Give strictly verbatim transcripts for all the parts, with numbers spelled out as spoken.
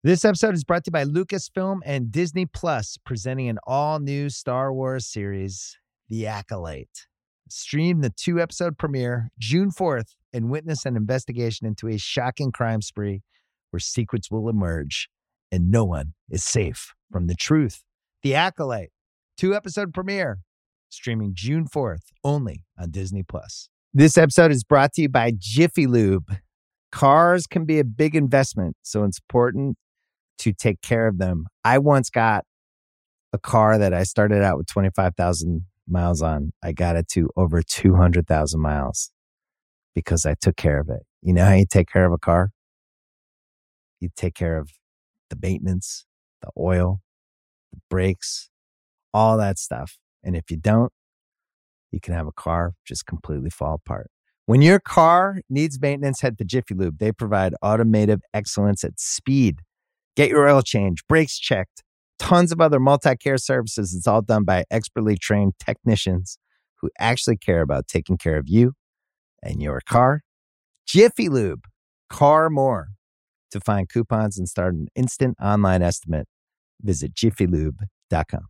This episode is brought to you by Lucasfilm and Disney Plus, presenting an all-new Star Wars series, The Acolyte. Stream the two-episode premiere June fourth and witness an investigation into a shocking crime spree where secrets will emerge and no one is safe from the truth. The Acolyte, two-episode premiere, streaming June fourth, only on Disney Plus. This episode is brought to you by Jiffy Lube. Cars can be a big investment, so it's important to take care of them. I once got a car that I started out with twenty-five thousand miles on. I got it to over two hundred thousand miles because I took care of it. You know how you take care of a car? You take care of the maintenance, the oil, the brakes, all that stuff. And if you don't, you can have a car just completely fall apart. When your car needs maintenance, head to Jiffy Lube. They provide automotive excellence at speed. Get your oil change, brakes checked, tons of other multi-care services. It's all done by expertly trained technicians who actually care about taking care of you and your car. Jiffy Lube, car more. To find coupons and start an instant online estimate, visit jiffy lube dot com.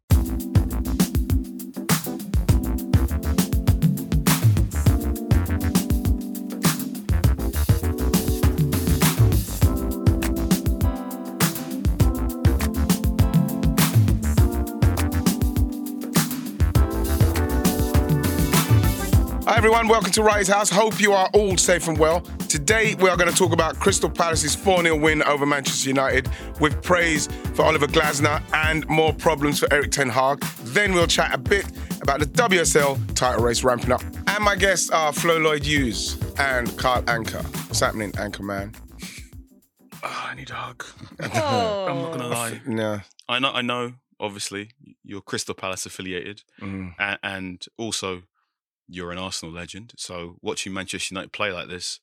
Hi everyone, welcome to Wrighty's House. Hope you are all safe and well. Today we are going to talk about Crystal Palace's four nil win over Manchester United with praise for Oliver Glasner and more problems for Erik ten Hag. Then we'll chat a bit about the W S L title race ramping up. And my guests are Flo Lloyd-Hughes and Carl Anka. What's happening, Anchor man? Oh, I need a hug. Oh. I'm not going to lie. No. I know, I know, obviously, you're Crystal Palace affiliated Mm. and, and also you're an Arsenal legend. So watching Manchester United play like this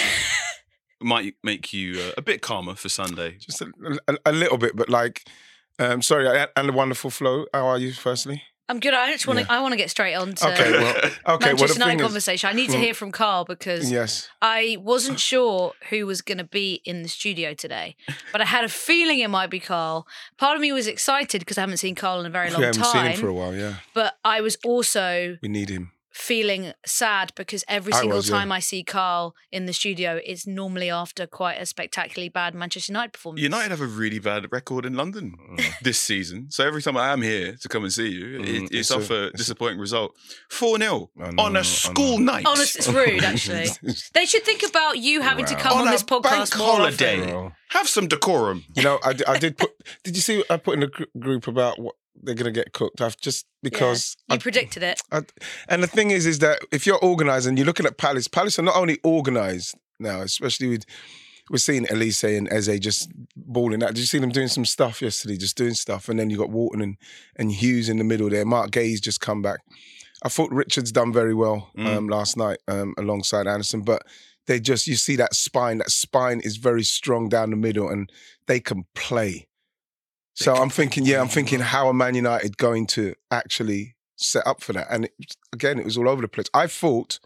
might make you uh, a bit calmer for Sunday. Just a, a, a little bit, but like, um, sorry, and the wonderful Flo. How are you, firstly? I'm good. I just want to. Yeah. I want to get straight on to Okay, well, okay. Well, the Manchester United thing is, conversation. I need to Mm. hear from Carl because yes, I wasn't sure who was going to be in the studio today, but I had a feeling it might be Carl. Part of me was excited because I haven't seen Carl in a very long we haven't time. seen him for a while. Yeah, But I was also we need him. feeling sad because every I single was, yeah. time I see Carl in the studio, it's normally after quite a spectacularly bad Manchester United performance. United have a really bad record in London this season. So every time I am here to come and see you, Mm, it, it's it's, a- off a, it's a- disappointing result. four nil I know, on I a school know. night. Honest, it's rude, actually. They should think about you having to Wow. come on, On a this podcast bank more holiday. often. Bro. Have some decorum. You know, I, d- I did put. Did you see? I put in a gr- group about what they're going to get cooked. I've just because Yeah, you I- predicted it. I, and the thing is, is that if you're organised and you're looking at Palace, Palace are not only organised now, especially with we're seeing Elise and Eze just balling out. Did you see them doing some stuff yesterday? Just doing stuff, and then you got Walton and, and Hughes in the middle there. Mark Gay's just come back. I thought Richards done very well Mm. um, last night um, alongside Anderson, but they just you see that spine. That spine is very strong down the middle, and they can play. So I'm thinking, yeah, I'm thinking, how are Man United going to actually set up for that? And it, again, it was all over the place. I thought,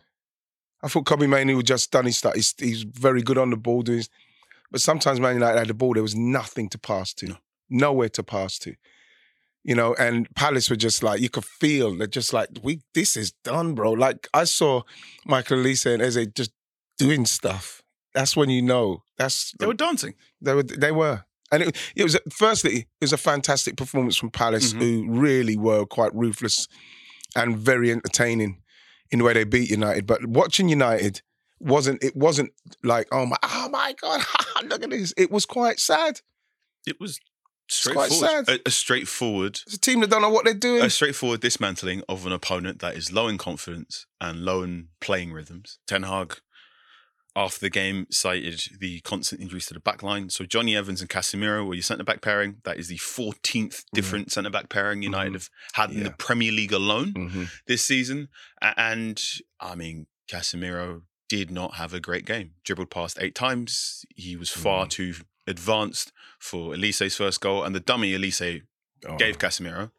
I thought Kobe Mainoo had just done his stuff. He's, he's very good on the ball, doing, his, but sometimes Man United had the ball, there was nothing to pass to, No. nowhere to pass to. You know, and Palace were just like, you could feel they're just like, we, this is done, bro. Like I saw Michael Elise and Eze just doing stuff. That's when you know. That's They were dancing. they were. They were. And it, it was, firstly, it was a fantastic performance from Palace, Mhm. who really were quite ruthless and very entertaining in the way they beat United. But watching United wasn't, it wasn't like, oh my, oh my God, look at this. It was quite sad. It was quite straightforward. sad. A, a straightforward, It's a team that don't know what they're doing. a straightforward dismantling of an opponent that is low in confidence and low in playing rhythms. Ten Hag, after the game, cited the constant injuries to the back line. So Johnny Evans and Casemiro were your centre-back pairing. That is the fourteenth different centre-back pairing United Mhm. have had in Yeah. the Premier League alone Mm-hmm. this season. A- And, I mean, Casemiro did not have a great game. Dribbled past eight times. He was far Mm. too advanced for Elise's first goal. And the dummy Elise Oh. gave Casemiro.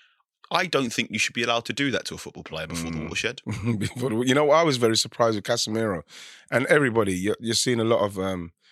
I don't think you should be allowed to do that to a football player before the Mm. watershed. Before the- you know, I was very surprised with Casemiro and everybody. You're, you're seeing a lot of um,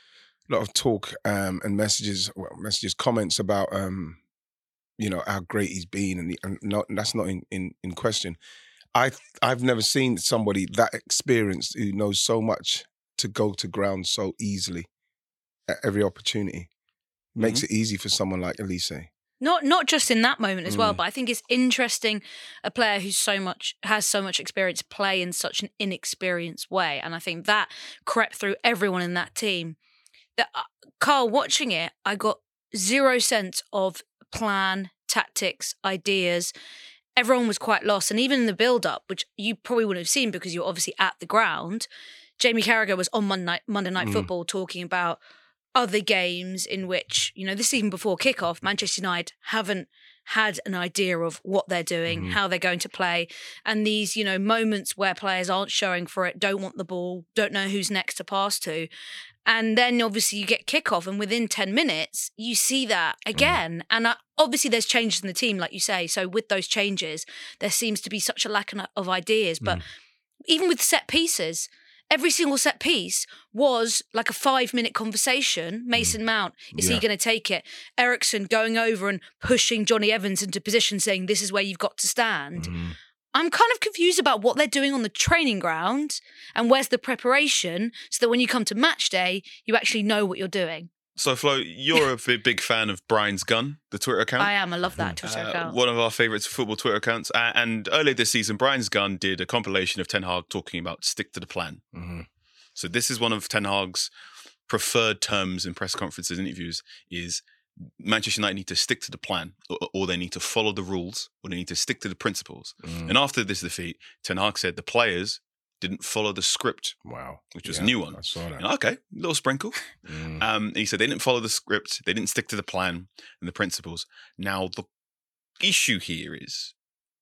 lot of talk um, and messages, well, messages, comments about, um, you know, how great he's been, and, and, not, and that's not in, in, in question. I I've never seen somebody that experienced who knows so much to go to ground so easily at every opportunity. Makes Mm-hmm. it easy for someone like Elise. Not not just in that moment as well, Mm. but I think it's interesting a player who's so much has so much experience play in such an inexperienced way, and I think that crept through everyone in that team. That uh, Carl, watching it, I got zero sense of plan, tactics, ideas. Everyone was quite lost, and even in the build-up, which you probably wouldn't have seen because you're obviously at the ground, Jamie Carragher was on Monday Night, Monday Night Mm. Football talking about other games in which, you know, this is even before kickoff, Manchester United haven't had an idea of what they're doing, Mhm. how they're going to play. And these, you know, moments where players aren't showing for it, don't want the ball, don't know who's next to pass to. And then obviously you get kickoff, and within ten minutes, you see that again. And uh, obviously there's changes in the team, like you say. So with those changes, there seems to be such a lack of ideas. But even with set pieces, every single set piece was like a five minute conversation. Mason Mount, is Yeah. he going to take it? Ericsson going over and pushing Johnny Evans into position, saying, this is where you've got to stand. Mm. I'm kind of confused about what they're doing on the training ground and where's the preparation so that when you come to match day, you actually know what you're doing. So, Flo, you're a big, big fan of Brian's Gun, the Twitter account. I am. I love that Twitter Uh, account. one of our favourite football Twitter accounts. Uh, and earlier this season, Brian's Gun did a compilation of Ten Hag talking about stick to the plan. Mhm. So this is one of Ten Hag's preferred terms in press conferences and interviews is Manchester United need to stick to the plan, or, or they need to follow the rules, or they need to stick to the principles. Mm. And after this defeat, Ten Hag said the players didn't follow the script, Wow. which was Yeah, a new one. I saw that. You know, okay, little sprinkle. Mm. Um, he said they didn't follow the script, they didn't stick to the plan and the principles. Now, the issue here is,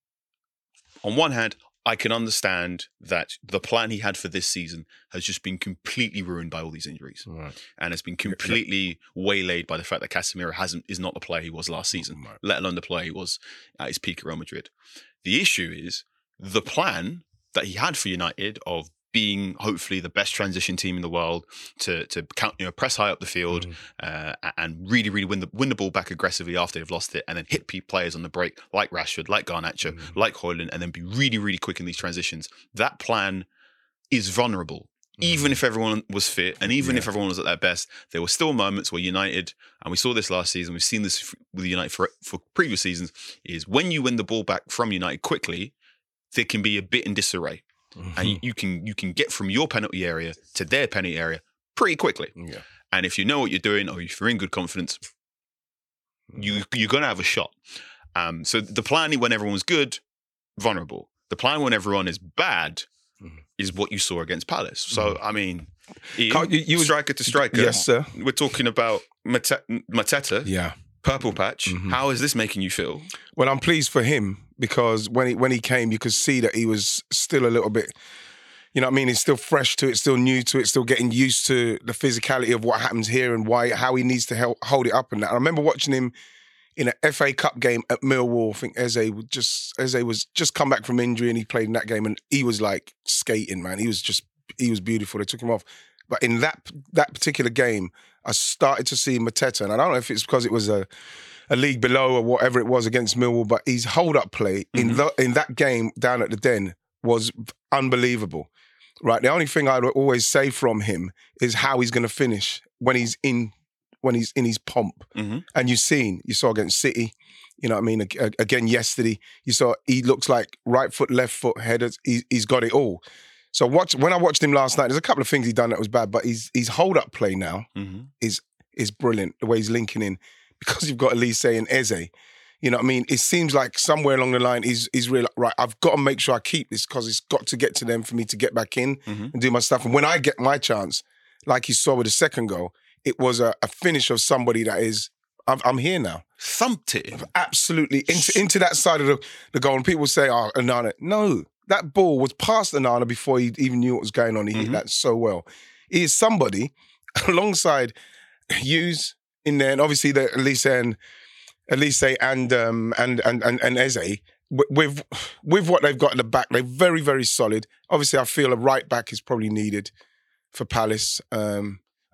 on one hand, I can understand that the plan he had for this season has just been completely ruined by all these injuries, Right. and it's been completely waylaid by the fact that Casemiro hasn't is not the player he was last season, Right. let alone the player he was at his peak at Real Madrid. The issue is the plan that he had for United of being hopefully the best transition team in the world to to count, you know, press high up the field Mm. uh, and really, really win the win the ball back aggressively after they've lost it, and then hit pe- players on the break like Rashford, like Garnacho, Mm. like Højlund, and then be really, really quick in these transitions. That plan is vulnerable. Even if everyone was fit and even Yeah. if everyone was at their best, there were still moments where United, and we saw this last season, we've seen this with United for, for previous seasons, is when you win the ball back from United quickly, there can be a bit in disarray. Mhm. And you, you can you can get from your penalty area to their penalty area pretty quickly. Yeah. And if you know what you're doing, or if you're in good confidence, you you're gonna have a shot. Um, so the plan when everyone's good, vulnerable. The plan when everyone is bad Mhm. is what you saw against Palace. So I mean, Ian, Carl, you- you was- striker to striker. Yes, sir. We're talking about Mate- Mateta, Yeah. purple patch. Mhm. How is this making you feel? Well, I'm pleased for him because when he when he came, you could see that he was still a little bit, you know what I mean? He's still fresh to it, still new to it, still getting used to the physicality of what happens here and why how he needs to help hold it up and that. I remember watching him in an F A Cup game at Millwall. I think Eze was just Eze was just come back from injury and he played in that game and he was like skating, man. He was just he was beautiful. They took him off. But in that that particular game, I started to see Mateta, and I don't know if it's because it was a a league below or whatever it was against Millwall, but his hold-up play in the, in that game down at the Den was unbelievable, right? The only thing I'd always say from him is how he's going to finish when he's in when he's in his pomp. Mhm. And you've seen, you saw against City, you know what I mean? Ag- Again, yesterday, you saw he looks like right foot, left foot, headers. He, he's got it all. So watch when I watched him last night, there's a couple of things he done that was bad, but his his hold-up play now Mhm. is is brilliant, the way he's linking in. Because you've got Elise and Eze, you know what I mean? It seems like somewhere along the line he's, he's real, right, I've got to make sure I keep this because it's got to get to them for me to get back in Mhm. and do my stuff. And when I get my chance, like you saw with the second goal, it was a, a finish of somebody that is, I'm, I'm here now. Thumped it. Absolutely. Into, into that side of the, the goal. And people say, oh, Onana. No, that ball was past Onana before he even knew what was going on. He Mhm. hit that so well. He is somebody alongside Hughes in there, and obviously the Elise and Elise and um and and and, and Eze, with with what they've got at the back, they're very, very solid. Obviously, I feel a right back is probably needed for Palace. Um,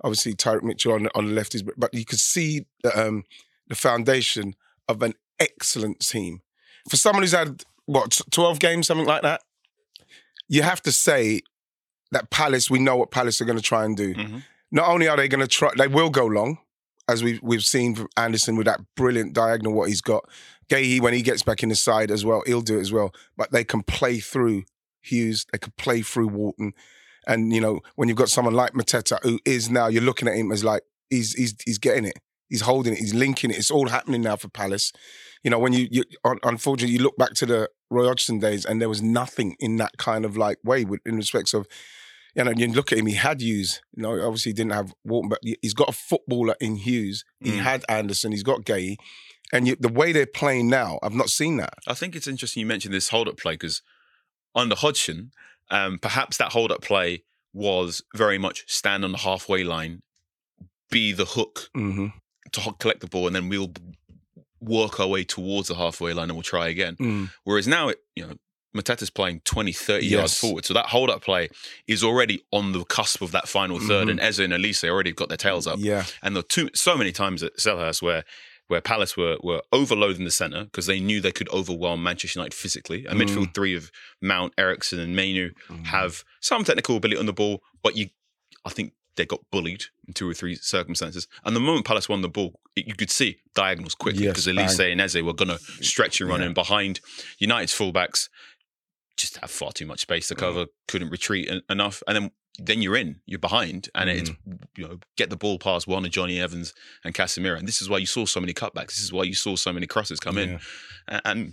Obviously, Tyrick Mitchell on, on the left is, but you could see the, um, the foundation of an excellent team. For someone who's had, what, twelve games, something like that, you have to say that Palace, we know what Palace are going to try and do. Mm-hmm. Not only are they going to try, they will go long, as we've, we've seen from Anderson with that brilliant diagonal, what he's got. Gahey, when he gets back in the side as well, he'll do it as well. But they can play through Hughes, they can play through Walton. And, you know, when you've got someone like Mateta, who is now, you're looking at him as like, he's he's he's getting it. He's holding it. He's linking it. It's all happening now for Palace. You know, when you, you unfortunately, you look back to the Roy Hodgson days and there was nothing in that kind of like way with, in respects of, you know, you look at him, he had Hughes. You know, obviously he didn't have Walton, but he's got a footballer in Hughes. He Mm. had Anderson. He's got Gahey. And you, the way they're playing now, I've not seen that. I think it's interesting you mentioned this hold-up play because under Hodgson, um, perhaps that hold-up play was very much stand on the halfway line, be the hook Mm-hmm. to ho- collect the ball, and then we'll work our way towards the halfway line and we'll try again. Mm. Whereas now, it, you know, Mateta's playing twenty, thirty Yes. yards forward. So that hold-up play is already on the cusp of that final third, Mhm. and Eze and Elise already got their tails up. Yeah. And there were two, so many times at Selhurst where where Palace were were overloading the centre because they knew they could overwhelm Manchester United physically. A Mm. midfield three of Mount, Ericsson and Mainu Mm. have some technical ability on the ball, but you, I think they got bullied in two or three circumstances. And the moment Palace won the ball, it, you could see diagonals quickly Yes, because Elise bang. and Eze were going to stretch and run Yeah. in behind. United's fullbacks just have far too much space to cover, couldn't retreat en- enough. And then then you're in, you're behind, and Mm. it's, you know, get the ball past one of Johnny Evans and Casemiro. And this is why you saw so many cutbacks. This is why you saw so many crosses come in. Yeah. And, and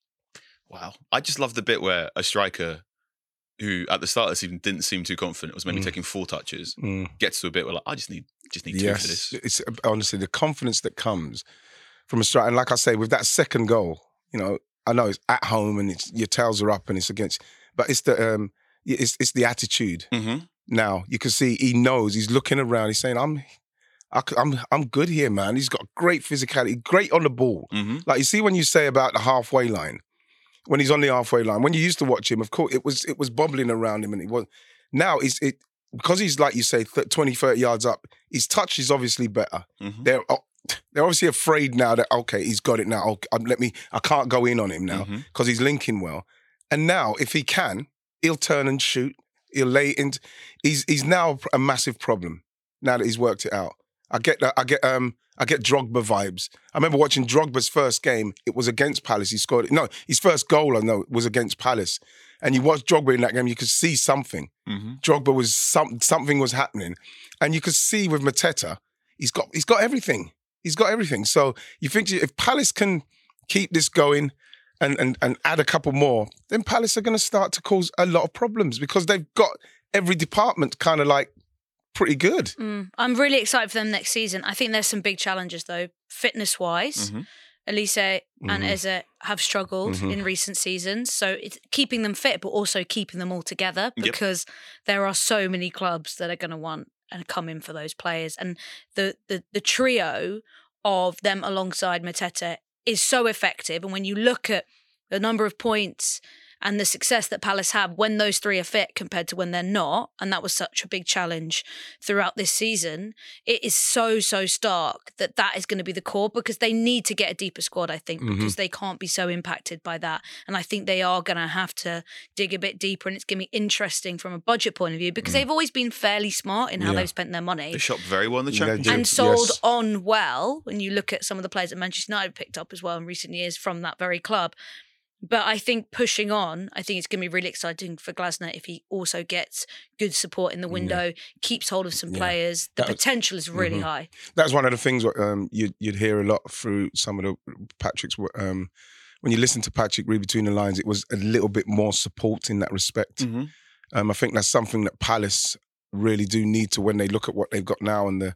wow, I just love the bit where a striker who at the start of the season didn't seem too confident, was maybe Mm. taking four touches, Mm. gets to a bit where like, I just need just need two for this. It's honestly the confidence that comes from a striker. And like I say, with that second goal, you know, I know it's at home and it's your tails are up and it's against, but it's the um, it's it's the attitude. Mm-hmm. Now you can see he knows. He's looking around. He's saying, "I'm, I, I'm, I'm good here, man." He's got great physicality, great on the ball. Mm-hmm. Like you see when you say about the halfway line, when he's on the halfway line. When you used to watch him, of course, it was it was bobbling around him, and it was. Now it's it because he's like you say, twenty, thirty yards up. His touch is obviously better. Mm-hmm. They're they're obviously afraid now that okay, he's got it now. Okay, um, let me. I can't go in on him now Mhm. because he's linking well. And now, if he can, he'll turn and shoot. He'll lay into. He's he's now a massive problem. Now that he's worked it out, I get that. I get um. I get Drogba vibes. I remember watching Drogba's first game. It was against Palace. He scored. No, his first goal, I know, was against Palace. And you watch Drogba in that game, you could see something. Mm-hmm. Drogba was some something was happening, and you could see with Mateta, he's got he's got everything. He's got everything. So you think if Palace can keep this going and and and add a couple more, then Palace are going to start to cause a lot of problems because they've got every department kind of like pretty good. Mm, I'm really excited for them next season. I think there's some big challenges though, fitness wise. Mhm. Elise and Mhm. Eze have struggled Mhm. in recent seasons, so it's keeping them fit, but also keeping them all together Yep. because there are so many clubs that are going to want and come in for those players, and the the the trio of them alongside Mateta is so effective. And when you look at the number of points and the success that Palace have when those three are fit compared to when they're not, and that was such a big challenge throughout this season, it is so, so stark that that is going to be the core because they need to get a deeper squad, I think, Mhm. because they can't be so impacted by that. And I think they are going to have to dig a bit deeper, and it's going to be interesting from a budget point of view because they've always been fairly smart in how Yeah. they've spent their money. They shot very well in the They championship. do. And sold Yes. on well when you look at some of the players that Manchester United picked up as well in recent years from that very club. But I think pushing on, I think it's going to be really exciting for Glasner if he also gets good support in the window, keeps hold of some Yeah. players. The That was- potential is really Mhm. high. That's one of the things what, um, you'd, you'd hear a lot through some of the Patrick's. Um, when you listen to Patrick read between the lines, it was a little bit more support in that respect. Mm-hmm. Um, I think that's something that Palace really do need to when they look at what they've got now and the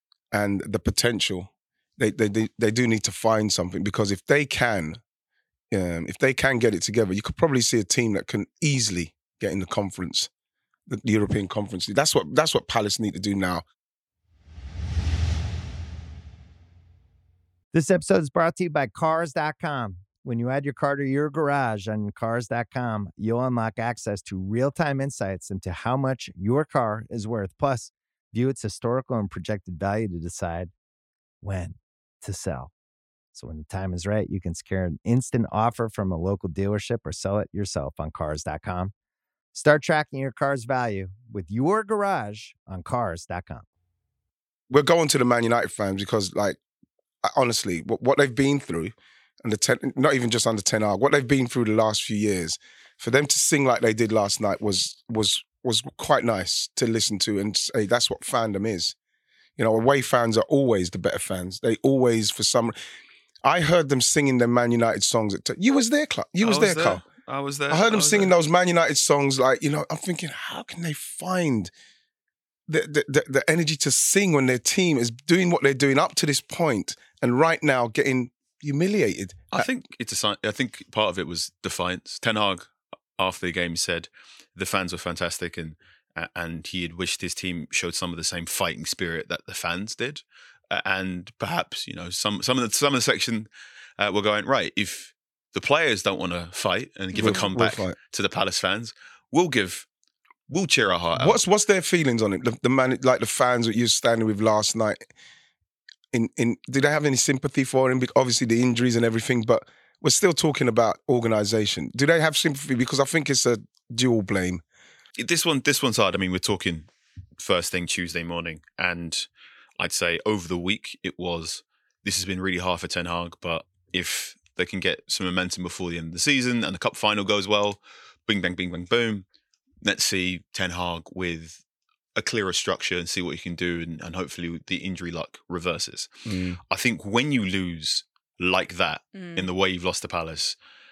and the potential. They they they, they do need to find something because if they can, um, if they can get it together, you could probably see a team that can easily get in the conference, the European Conference League. That's what that's what Palace need to do now. This episode is brought to you by Cars dot com. When you add your car to your garage on Cars dot com, you'll unlock access to real-time insights into how much your car is worth. Plus, view its historical and projected value to decide when to sell. So when the time is right, you can secure an instant offer from a local dealership or sell it yourself on cars dot com. Start tracking your car's value with your garage on cars dot com. We're going to the Man United fans because, like, honestly, what, what they've been through, and the ten, not even just under Ten Hag, what they've been through the last few years, for them to sing like they did last night was was was quite nice to listen to and say that's what fandom is. You know, away fans are always the better fans. They always, for some... I heard them singing their Man United songs. At t- you was there, Clark. You was, was there, there. Carl. I was there. I heard them I singing there. those Man United songs. Like, you know, I'm thinking, how can they find the, the the the energy to sing when their team is doing what they're doing up to this point, and right now getting humiliated? I think it's a sign. I think part of it was defiance. Ten Hag, after the game, said the fans were fantastic, and and he had wished his team showed some of the same fighting spirit that the fans did. And perhaps, you know, some some of the some of the section uh, were going, right, if the players don't want to fight and give We'll- a comeback we'll fight. to the Palace fans, we'll give, we'll cheer our heart out. What's what's their feelings on it? The, the man, like the fans that you were standing with last night. In in, did they have any sympathy for him? Because obviously the injuries and everything, but we're still talking about organisation. Do they have sympathy? Because I think it's a dual blame. This one, this one's hard. I mean, we're talking first thing Tuesday morning, and I'd say over the week it was. This has been really hard for Ten Hag, but if they can get some momentum before the end of the season and the cup final goes well, bing bang, bing bang, boom. Let's see Ten Hag with a clearer structure and see what he can do, and, and hopefully the injury luck reverses. Mm. I think when you lose like that Mm. in the way you've lost to Palace,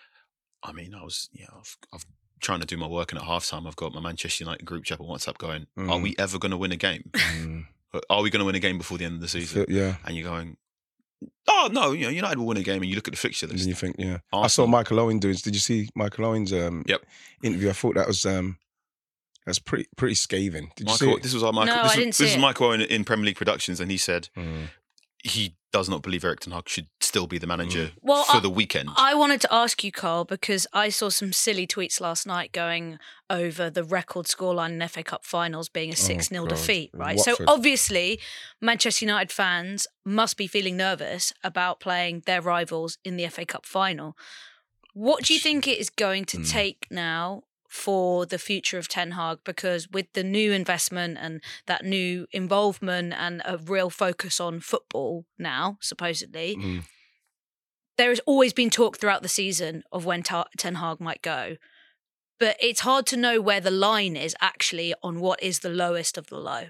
I mean, I was, you know, I've, I've trying to do my work, and at halftime, I've got my Manchester United group chat on WhatsApp going, Mm. are we ever going to win a game? Mm. Are we going to win a game before the end of the season? Yeah. And you're going, oh, no, you know, United will win a game, and you look at the fixture And list. then you think, yeah. I Arsenal. saw Michael Owen do it. Did you see Michael Owen's um, Yep. interview? I thought that was um, that's pretty pretty scathing. Did you Michael, see it? this was our Michael. No, this I was, didn't this see was it. Michael Owen in Premier League Productions, and he said Mm. he does not believe Erik Ten Hag should still be the manager Well, for I- the weekend. I wanted to ask you, Carl, because I saw some silly tweets last night going over the record scoreline in F A Cup finals being a six nil God. defeat, right? So Watford. obviously, Manchester United fans must be feeling nervous about playing their rivals in the F A Cup final. What do you think it is going to Mm. take now for the future of Ten Hag? Because with the new investment and that new involvement and a real focus on football now, supposedly, Mm. there has always been talk throughout the season of when Ta- Ten Hag might go. But it's hard to know where the line is actually on what is the lowest of the low.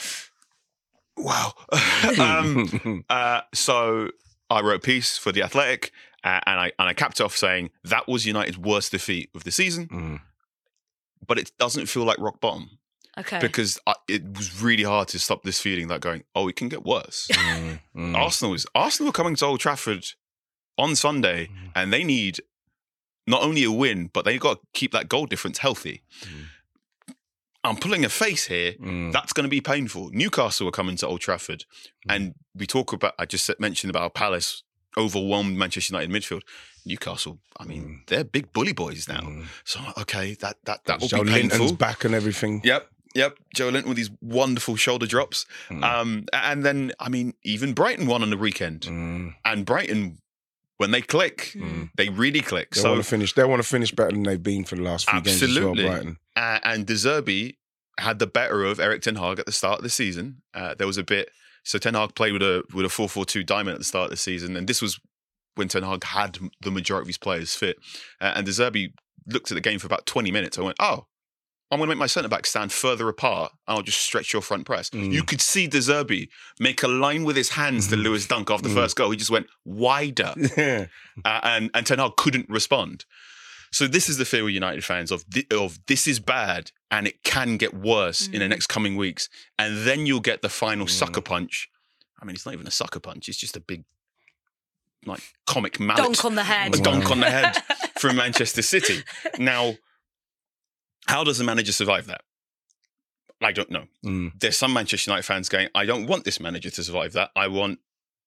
Wow. um, uh, so I wrote a piece for The Athletic, uh, and I and I capped off saying that was United's worst defeat of the season, Mm. but it doesn't feel like rock bottom Okay. because I, it was really hard to stop this feeling that going, oh, it can get worse. Mm. Mm. Arsenal is Arsenal are coming to Old Trafford on Sunday, Mm. and they need not only a win, but they've got to keep that goal difference healthy. Mm. I'm pulling a face here. Mm. That's going to be painful. Newcastle are coming to Old Trafford, Mm. and we talk about. I just mentioned about Palace overwhelmed Manchester United midfield. Newcastle, I mean, Mm. they're big bully boys now. Mm. So okay, that that that will Joe be painful. Linton's back and everything. Yep, yep. Joe Linton with these wonderful shoulder drops, Mm. um, and then I mean, even Brighton won on the weekend, Mm. and Brighton, when they click, Mm. they really click. They so want to finish. They want to finish better than they've been for the last few games as Absolutely. well. Brighton. Uh, and De Zerbi had the better of Erik Ten Hag at the start of the season. Uh, there was a bit. So Ten Hag played with a with a four four two diamond at the start of the season, and this was when Ten Hag had the majority of his players fit. Uh, and De Zerbi looked at the game for about twenty minutes. I went, oh, I'm going to make my centre back stand further apart, and I'll just stretch your front press. Mm. You could see De Zerbi make a line with his hands to Mm. Lewis Dunk after the Mm. first goal. He just went wider. Yeah. Uh, and, and Ten Hag couldn't respond. So this is the fear with United fans of, thi- of this is bad and it can get worse in the Mm. next coming weeks. And then you'll get the final Mm. sucker punch. I mean, it's not even a sucker punch. It's just a big, like, comic mallet. Donk on the head. A donk Wow. on the head from Manchester City. Now, how does a manager survive that? I don't know. Mm. There's some Manchester United fans going, I don't want this manager to survive that. I want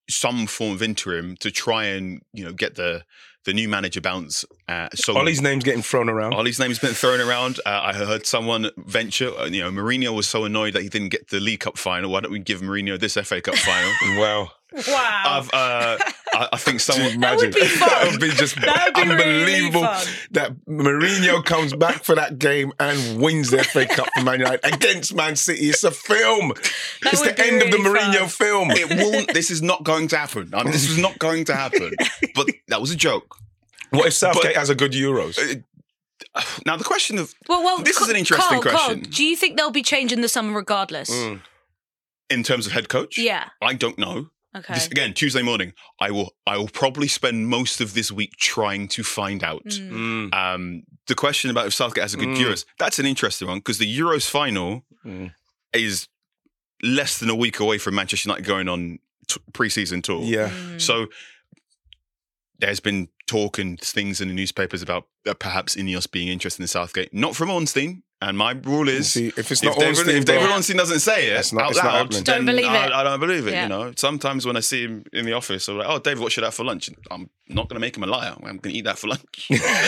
some form of interim to try and, you know, get the the new manager bounce. Uh, so Ollie's name's getting thrown around. Ollie's name's been thrown around. Uh, I heard someone venture, uh, you know, Mourinho was so annoyed that he didn't get the League Cup final. Why don't we give Mourinho this F A Cup final? Wow. Wow. I've, uh, I, I think someone... That would be fun. That would be just That would be unbelievable really fun. that Mourinho comes back for that game and wins the F A Cup for Man United against Man City. It's a film. That it's would the be end of the really Mourinho fun. film. It won't... This is not going to happen. I mean, this is not going to happen. But that was a joke. What if Southgate But- has a good Euros? Uh, Now, the question of... Well, well, This is Carl- an interesting Carl, Carl, question. do you think they'll be changing the summer regardless? Mm. In terms of head coach? Yeah. I don't know. Okay. This, again, Tuesday morning, I will I will probably spend most of this week trying to find out. Mm. Mm. Um, the question about if Southgate has a good Mm. Euros, that's an interesting one because the Euros final Mm. is less than a week away from Manchester United going on t- pre-season tour. Yeah. Mm. So there's been talk and things in the newspapers about uh, perhaps Ineos being interested in Southgate. Not from Ornstein. And my rule is, See, if it's if not David, Ornstein, if David bro, Ornstein doesn't say it That's not- out it's not loud, happening. then Don't believe I, it. I don't believe it. Yeah. You know, sometimes when I see him in the office, I'm like, "Oh, David, what should I have for lunch?" And I'm not going to make him a liar. I'm going to eat that for lunch.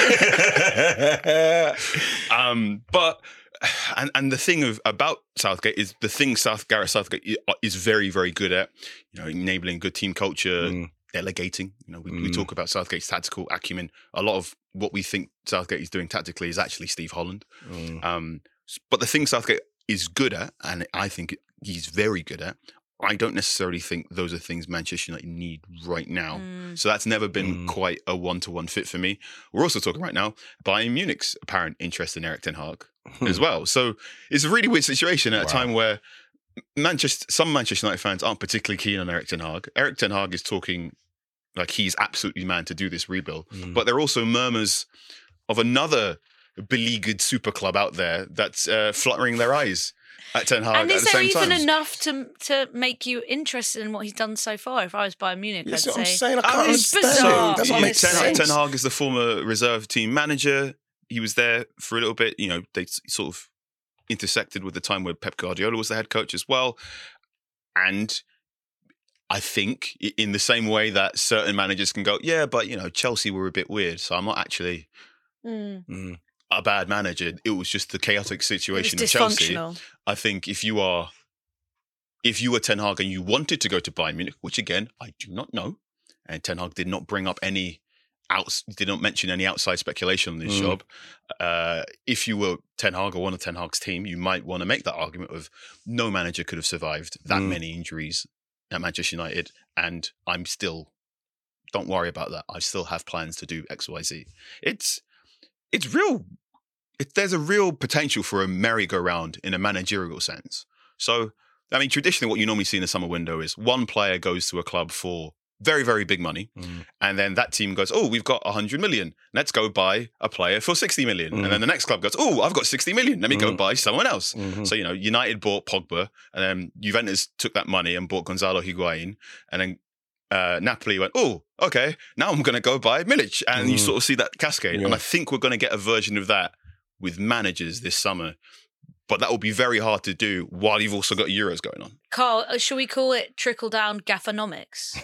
um, but and and the thing of about Southgate is the thing South Gareth Southgate i- is very very good at. You know, enabling good team culture. Mm. Delegating, you know, we, we Mm. talk about Southgate's tactical acumen. A lot of what we think Southgate is doing tactically is actually Steve Holland. Mm. Um, s- but the thing Southgate is good at, and I think he's very good at, I don't necessarily think those are things Manchester United need right now. Mm. So that's never been Mm. quite a one-to-one fit for me. We're also talking right now Bayern Munich's apparent interest in Eric Ten Hag as well. So it's a really weird situation at Wow. a time where Manchester, some Manchester United fans aren't particularly keen on Eric Ten Hag. Eric Ten Hag is talking like he's absolutely man to do this rebuild. Mm. But there are also murmurs of another beleaguered super club out there that's uh, fluttering their eyes at Ten Hag And at is the there same even time. enough to to make you interested in what he's done so far? If I was Bayern Munich, That's I'd what I'm say. saying. I I can't mean, it's understand. bizarre. It doesn't Yeah, make Ten, sense. Ten Hag is the former reserve team manager. He was there for a little bit. You know, they s- sort of intersected with the time where Pep Guardiola was the head coach as well. And I think i- in the same way that certain managers can go, yeah, but, you know, Chelsea were a bit weird. So I'm not actually Mm. Mm. a bad manager. It was just the chaotic It was situation of Chelsea. dysfunctional. I think if you are, if you were Ten Hag and you wanted to go to Bayern Munich, which again I do not know, and Ten Hag did not bring up any outs, did not mention any outside speculation on this Mm. job. Uh, if you were Ten Hag or one of Ten Hag's team, you might want to make that argument of no manager could have survived that Mm. many injuries at Manchester United, and I'm still. Don't worry about that. I still have plans to do X, Y, Z. It's it's real. It, there's a real potential for a merry-go-round in a managerial sense. So, I mean, traditionally, what you normally see in the summer window is one player goes to a club for very, very big money, Mm. and then that team goes, "Oh, we've got one hundred million. Let's go buy a player for sixty million." Mm. And then the next club goes, "Oh, I've got sixty million. Let me go Mm. buy someone else." Mhm. So, you know, United bought Pogba, and then Juventus took that money and bought Gonzalo Higuain, and then uh, Napoli went, "Oh, okay, now I'm going to go buy Milic." And you Mm. sort of see that cascade. Yeah. And I think we're going to get a version of that with managers this summer. But that will be very hard to do while you've also got Euros going on. Carl, uh, shall we call it trickle down gaffernomics?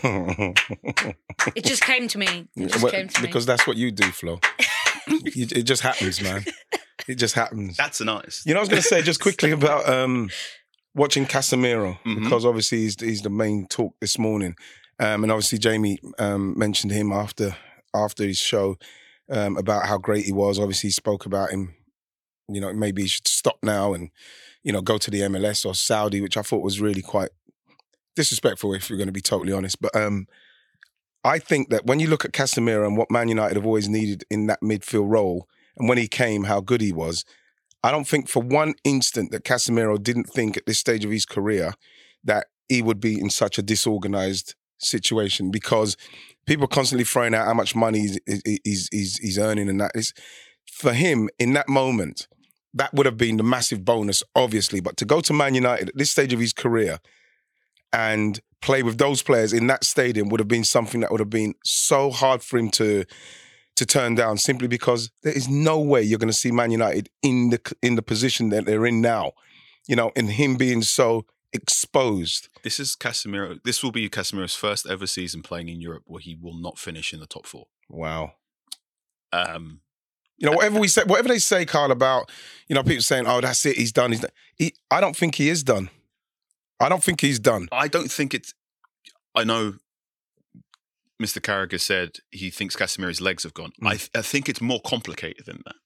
It just came to me. It just Well, came to me. because that's what you do, Flo. You- it just happens, man. It just happens. That's a nice. You know, I was going to say just quickly about um, watching Casemiro Mhm. because obviously he's, he's the main talk this morning, um, and obviously Jamie um, mentioned him after after his show um, about how great he was. Obviously, he spoke about him. You know, maybe he should stop now and you know go to the M L S or Saudi, which I thought was really quite disrespectful, if you're going to be totally honest. But um, I think that when you look at Casemiro and what Man United have always needed in that midfield role, and when he came, how good he was. I don't think for one instant that Casemiro didn't think at this stage of his career that he would be in such a disorganized situation because people are constantly throwing out how much money he's, he's, he's, he's earning and that is for him in that moment, that would have been the massive bonus, obviously. But to go to Man United at this stage of his career and play with those players in that stadium would have been something that would have been so hard for him to to turn down simply because there is no way you're going to see Man United in the in the position that they're in now. You know, and him being so exposed. This is Casemiro. This will be Casemiro's first ever season playing in Europe where he will not finish in the top four. Wow. Um, you know, whatever we say, whatever they say, Carl, about, you know, people saying, "Oh, that's it, he's done." He's done. He, I don't think he is done. I don't think he's done. I don't think it's. I know Mister Carragher said he thinks Casemiro's legs have gone. Mm. I, th- I think it's more complicated than that.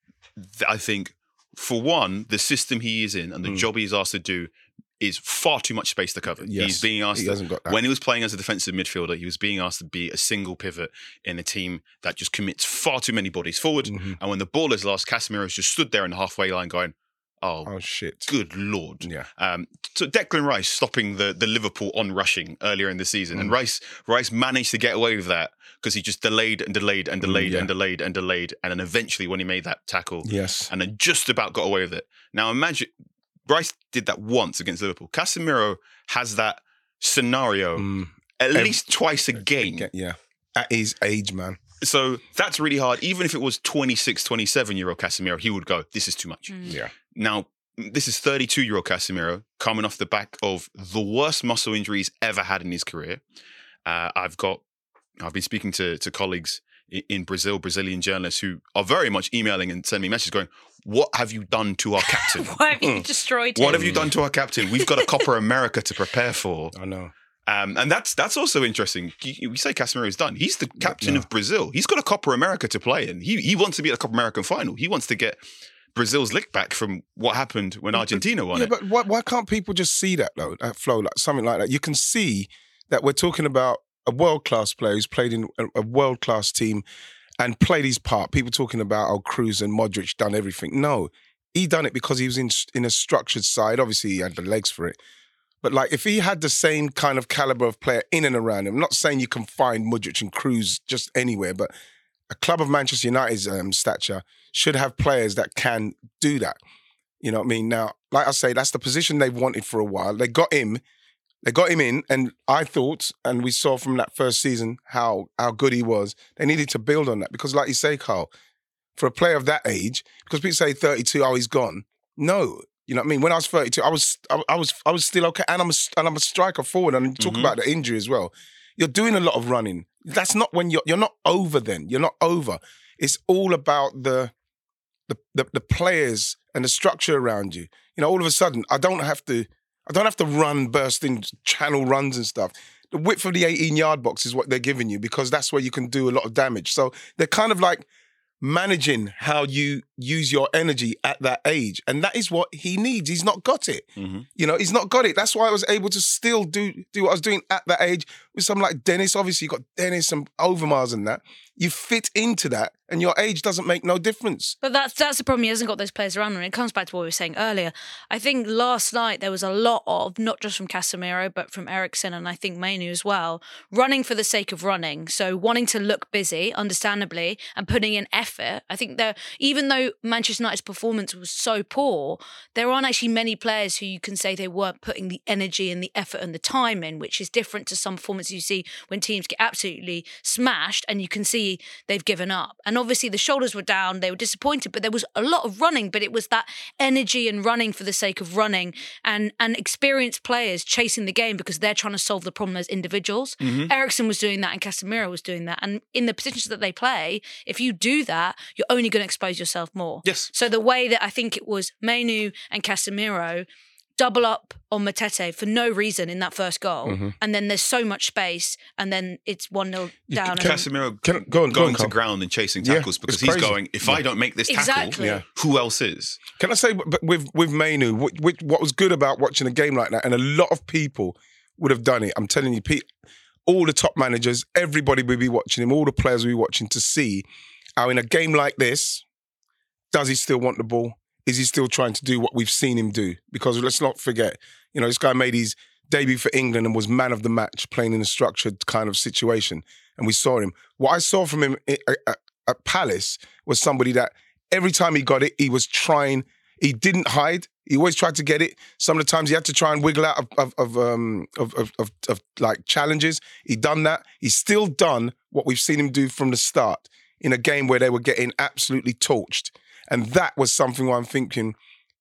Th- I think, for one, the system he is in and the mm. job he's asked to do is far too much space to cover. Yes, he's being asked he to, hasn't got that. When he was playing as a defensive midfielder, he was being asked to be a single pivot in a team that just commits far too many bodies forward. Mm-hmm. And when the ball is lost, Casemiro's just stood there in the halfway line going, oh, oh shit. Good Lord. Yeah. Um, so Declan Rice stopping the, the Liverpool on rushing earlier in the season. Mm. And Rice Rice managed to get away with that because he just delayed and delayed and delayed mm, yeah. and delayed and delayed. And then eventually when he made that tackle, yes, and then just about got away with it. Now imagine, Rice did that once against Liverpool. Casemiro has that scenario mm. at Every, least twice a game. Yeah. At his age, man. So that's really hard. Even if it was twenty-six, twenty-seven-year-old Casemiro, he would go, this is too much. Mm. Yeah. Now, this is thirty-two-year-old Casemiro coming off the back of the worst muscle injury he's ever had in his career. Uh, I've got, I've been speaking to, to colleagues in, in Brazil, Brazilian journalists who are very much emailing and sending me messages going, what have you done to our captain? What have you destroyed him? What have you done to our captain? We've got a Copper America to prepare for. I know. Um, and that's that's also interesting. We say Casemiro's done. He's the captain no. of Brazil. He's got a Copper America to play in. He he wants to be at the Copper American final. He wants to get Brazil's lick back from what happened when Argentina won yeah, it. But why, why can't people just see that, though, that flow, like something like that? You can see that we're talking about a world-class player who's played in a, a world-class team and played his part. People talking about, oh, Kroos and Modric done everything. No, he done it because he was in in a structured side. Obviously, he had the legs for it. But like, if he had the same kind of caliber of player in and around him, I'm not saying you can find Modric and Kroos just anywhere, but a club of Manchester United's um, stature should have players that can do that. You know what I mean? Now, like I say, that's the position they've wanted for a while. They got him, they got him in, and I thought, and we saw from that first season how how good he was. They needed to build on that because, like you say, Carl, for a player of that age, because people say thirty-two, oh, he's gone. No. You know what I mean? When I was thirty-two, I was I, I was I was still okay, and I'm a, and I'm a striker forward. And you talk mm-hmm. about the injury as well. You're doing a lot of running. That's not when you're you're not over. Then you're not over. It's all about the the the, the players and the structure around you. You know, all of a sudden, I don't have to I don't have to run bursting channel runs and stuff. The width of the eighteen-yard box is what they're giving you because that's where you can do a lot of damage. So they're kind of like managing how you use your energy at that age. And that is what he needs. He's not got it. Mm-hmm. You know, he's not got it. That's why I was able to still do, do what I was doing at that age with someone like Dennis. Obviously, you got Dennis and Overmars and that. You fit into that and your age doesn't make no difference. But that's that's the problem. He hasn't got those players around him. It comes back to what we were saying earlier. I think last night there was a lot of, not just from Casemiro, but from Eriksen and I think Mainoo as well, running for the sake of running. So wanting to look busy, understandably, and putting in effort. I think there, even though Manchester United's performance was so poor, there aren't actually many players who you can say they weren't putting the energy and the effort and the time in, which is different to some performances you see when teams get absolutely smashed and you can see they've given up. And obviously the shoulders were down, they were disappointed, but there was a lot of running, but it was that energy and running for the sake of running and, and experienced players chasing the game because they're trying to solve the problem as individuals. Mm-hmm. Eriksen was doing that and Casemiro was doing that. And in the positions that they play, if you do that, you're only going to expose yourself more. Yes. So the way that I think it was Mainoo and Casemiro double up on Matete for no reason in that first goal. Mm-hmm. And then there's so much space and then it's one nil down. Casemiro can, go on, going go on, to ground and chasing tackles yeah, because he's going, if yeah. I don't make this exactly. tackle, yeah. who else is? Can I say, but with, with Mainoo, what, what was good about watching a game like that, and a lot of people would have done it, I'm telling you, Pete, all the top managers, everybody would be watching him, all the players would be watching to see how in a game like this, does he still want the ball? Is he still trying to do what we've seen him do? Because let's not forget, you know, this guy made his debut for England and was man of the match playing in a structured kind of situation. And we saw him. What I saw from him at, at Palace was somebody that every time he got it, he was trying, he didn't hide. He always tried to get it. Some of the times he had to try and wiggle out of of of, um, of, of, of, of like challenges. He done that. He's still done what we've seen him do from the start in a game where they were getting absolutely torched. And that was something where I'm thinking,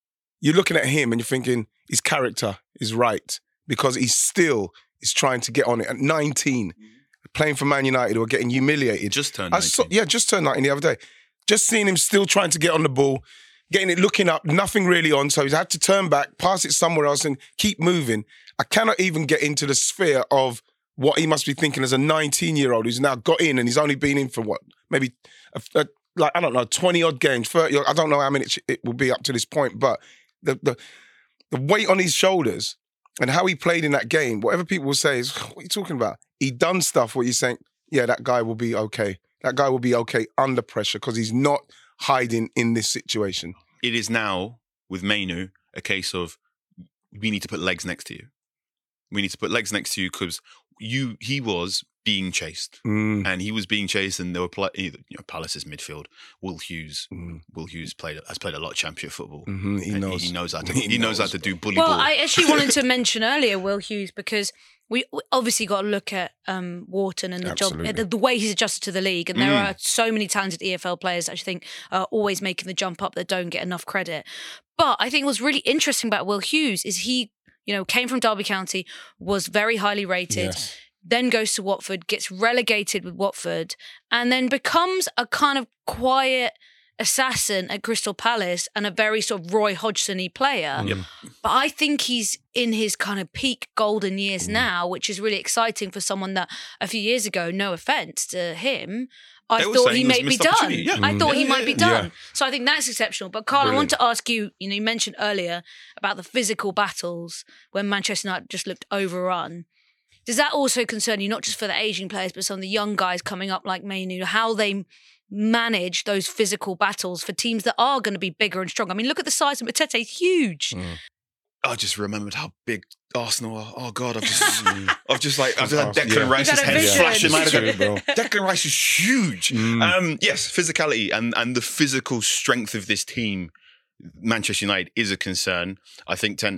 you're looking at him and you're thinking his character is right because he still is trying to get on it at nineteen, playing for Man United or getting humiliated. Just turned I nineteen. saw, yeah, just turned nineteen the other day. Just seeing him still trying to get on the ball, getting it, looking up, nothing really on. So he's had to turn back, pass it somewhere else and keep moving. I cannot even get into the sphere of what he must be thinking as a nineteen-year-old who's now got in and he's only been in for what, maybe, a, a, like, I don't know, twenty-odd games, thirty, I don't know how many it will be up to this point, but the, the the weight on his shoulders and how he played in that game, whatever people will say is, what are you talking about? He done stuff where you're saying, yeah, that guy will be okay. That guy will be okay under pressure because he's not hiding in this situation. It is now, with Mainu, a case of we need to put legs next to you. We need to put legs next to you because you he was being chased. Mm. And he was being chased and there were pla- you know, Palace's midfield. Will Hughes. Mm. Will Hughes played has played a lot of championship football. Mm-hmm. He And knows. He, he knows how to He he, knows how knows, to do bully Well, ball. I actually wanted to mention earlier Will Hughes because we we obviously got to look at um, Wharton and the Absolutely. job, the, the way he's adjusted to the league. And there Mm. are so many talented E F L players that I think are always making the jump up that don't get enough credit. But I think what's really interesting about Will Hughes is he, you know, came from Derby County, was very highly rated. Yes. Then goes to Watford, gets relegated with Watford, and then becomes a kind of quiet assassin at Crystal Palace and a very sort of Roy Hodgson-y player. Yep. But I think he's in his kind of peak golden years now, which is really exciting for someone that a few years ago, no offence to him, I They were thought saying he it was may be missed done. opportunity, yeah. I thought he Yeah, might yeah, be yeah. done. Yeah. So I think that's exceptional. But Carl, I want Brilliant. to ask you, you know, you mentioned earlier about the physical battles when Manchester United just looked overrun. Does that also concern you, not just for the aging players, but some of the young guys coming up like Mainu, how they manage those physical battles for teams that are going to be bigger and stronger? I mean, look at the size of Matete, he's huge. Mm. I just remembered how big Arsenal are. Oh God, I've just, I've just like, I've just had Arsenal, Declan yeah. Rice's You've had a head vision. flash in my It's head. true, bro. Declan Rice is huge. Mm. Um, yes, physicality and and the physical strength of this team, Manchester United, is a concern. I think Ten.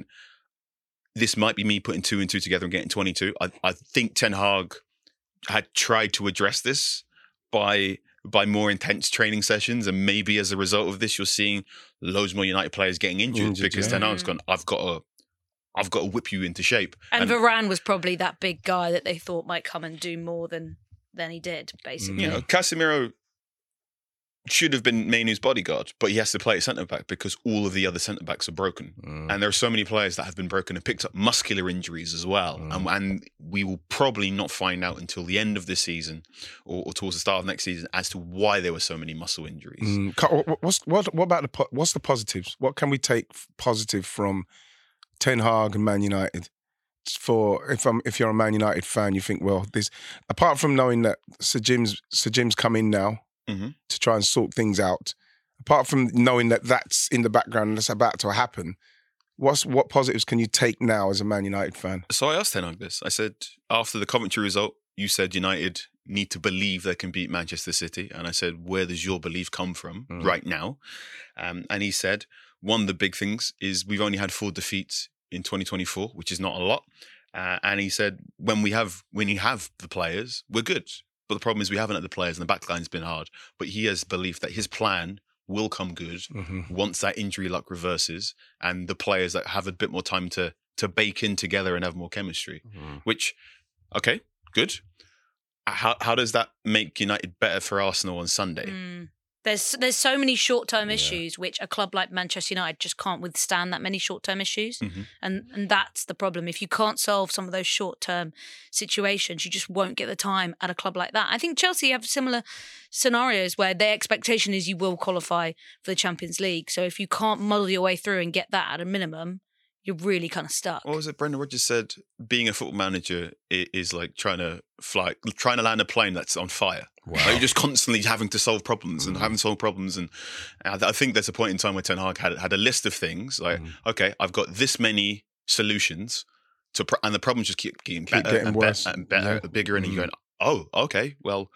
This might be me putting two and two together and getting twenty-two. I, I think Ten Hag had tried to address this by by more intense training sessions, and maybe as a result of this, you're seeing loads more United players getting injured, Injured, because yeah. Ten Hag's gone, I've got to, I've got to whip you into shape. And, Varane was probably that big guy that they thought might come and do more than than he did, basically. you know, Casemiro should have been Mainu's bodyguard, but he has to play at centre back because all of the other centre backs are broken. Mm. And there are so many players that have been broken and picked up muscular injuries as well. Mm. And, and we will probably not find out until the end of this season or, or towards the start of next season as to why there were so many muscle injuries. Mm. Ca- what- What's what? What about the po- what's the positives? What can we take f- positive from Ten Hag and Man United? For if I'm if you're a Man United fan, you think, well, this apart from knowing that Sir Jim's Sir Jim's come in now Mhm. to try and sort things out. Apart from knowing that that's in the background and that's about to happen, what's what positives can you take now as a Man United fan? So I asked Ten Hag this. I said, after the Coventry result, you said United need to believe they can beat Manchester City. And I said, where does your belief come from Mm. right now? Um, and he said, one of the big things is we've only had four defeats in twenty twenty-four, which is not a lot. Uh, and he said, when we have when you have the players, we're good. But the problem is we haven't had the players and the back line's been hard. But he has belief that his plan will come good Mm-hmm. once that injury luck reverses and the players that have a bit more time to to bake in together and have more chemistry. Mm-hmm. Which, okay, good. How how does that make United better for Arsenal on Sunday? Mm. There's there's so many short term Yeah. issues which a club like Manchester United just can't withstand that many short term issues, Mhm. and and that's the problem. If you can't solve some of those short term situations, you just won't get the time at a club like that. I think Chelsea have similar scenarios where their expectation is you will qualify for the Champions League. So if you can't muddle your way through and get that at a minimum, you're really kind of stuck. What was it? Brendan Rodgers said being a football manager i- is like trying to fly, trying to land a plane that's on fire. Wow. Like you're just constantly having to solve problems and Mm. having to solve problems. And I I think there's a point in time where Ten Hag had had a list of things like, Mm. okay, I've got this many solutions to, pro- and the problems just keep getting Keep better getting and, worse. better and better, Yeah. bigger, and Mm. you're going, oh, okay, well,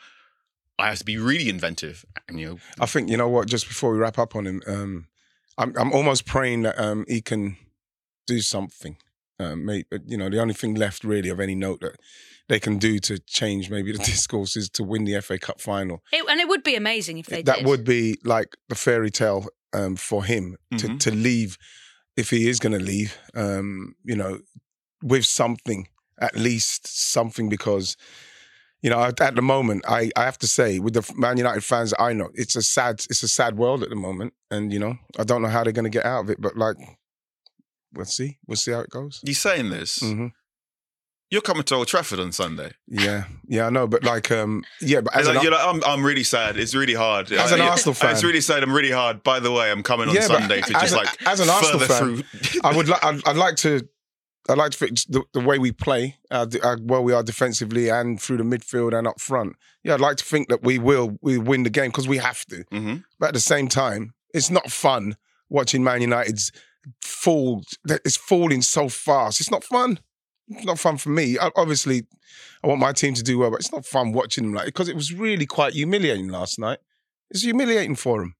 I have to be really inventive, and you know, I think you know what. Just before we wrap up on him, um, I'm I'm almost praying that um, he can do something. Um, mate, you know, the only thing left really of any note that they can do to change maybe the discourse is to win the F A Cup final. It, and it would be amazing if they that did. would be like the fairy tale um, for him to Mhm. to leave if he is going to leave, um, you know, with something, at least something, because, you know, at, at the moment, I, I have to say, with the Man United fans I know, it's a sad it's a sad world at the moment. And, you know, I don't know how they're going to get out of it, but, like, we'll see. We'll see how it goes. You saying this? Mm-hmm. You're coming to Old Trafford on Sunday. Yeah, yeah, I know, but like, um, yeah, but as You're an, like, you're like, I'm, I'm really sad. It's really hard. As an Uh, Arsenal fan. It's really sad. I'm really hard. By the way, I'm coming on Yeah, but Sunday to as just a- like as an Arsenal further fan, through. I would like, I'd, I'd like to, I'd like to fix the, the way we play, uh, the- uh, well we are defensively and through the midfield and up front. Yeah, I'd like to think that we will, we win the game because we have to. hmm But at the same time, it's not fun watching Man United's fall. It's falling so fast. It's not fun. It's not fun for me. I, obviously, I want my team to do well, but it's not fun watching them like because it was really quite humiliating last night. It's humiliating for them.